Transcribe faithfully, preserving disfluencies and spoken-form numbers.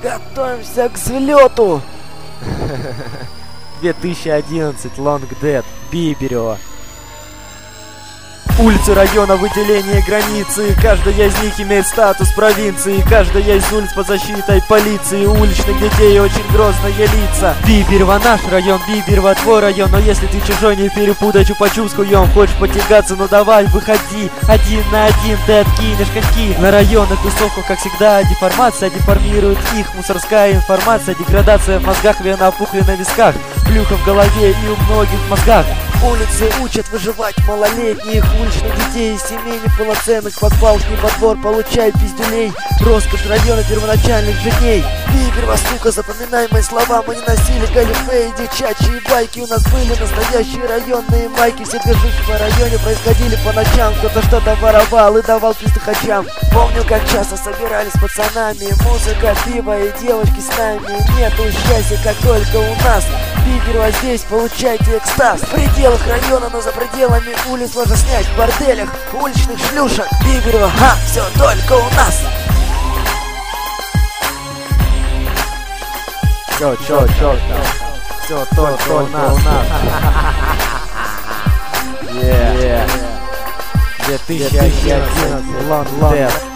Готовимся к взлету. две тысячи одиннадцать, Long Dead, Биберево. Улицы района, выделение границы. Каждая из них имеет статус провинции. Каждая из улиц под защитой полиции. Уличных детей очень грозные лица. Биберево наш район, Биберево твой район. Но если ты чужой, не перепутай чупа-чуп с хуем. Хочешь потягаться, ну давай, выходи. Один на один ты откинешь коньки. На районах тусовках, как всегда, деформация деформирует их. Мусорская информация, деградация в мозгах, вена опухли на висках, плюха в голове и у многих в мозгах. Улицы учат выживать малолетних уличных детей, семей неполноценных, подвалки во двор, получай пиздюлей. Роскошь района первоначальных же дней. Биберево, сука, запоминай мои слова. Мы не носили галифе и девчачьи байки. У нас были настоящие районные майки. Все движухи по районе происходили по ночам. Кто-то что-то воровал и давал пиздохачам. Помню, как часто собирались с пацанами. Музыка, пиво и девочки с нами. Нету счастья, как только у нас. Биберево здесь, получайте экстаз. В пределах района, но за пределами улиц можно снять в борделях уличных шлюшек. Биберево, а, все только у нас. Все, чё, чё, все только у нас. две тысячи одиннадцать, Long Dead.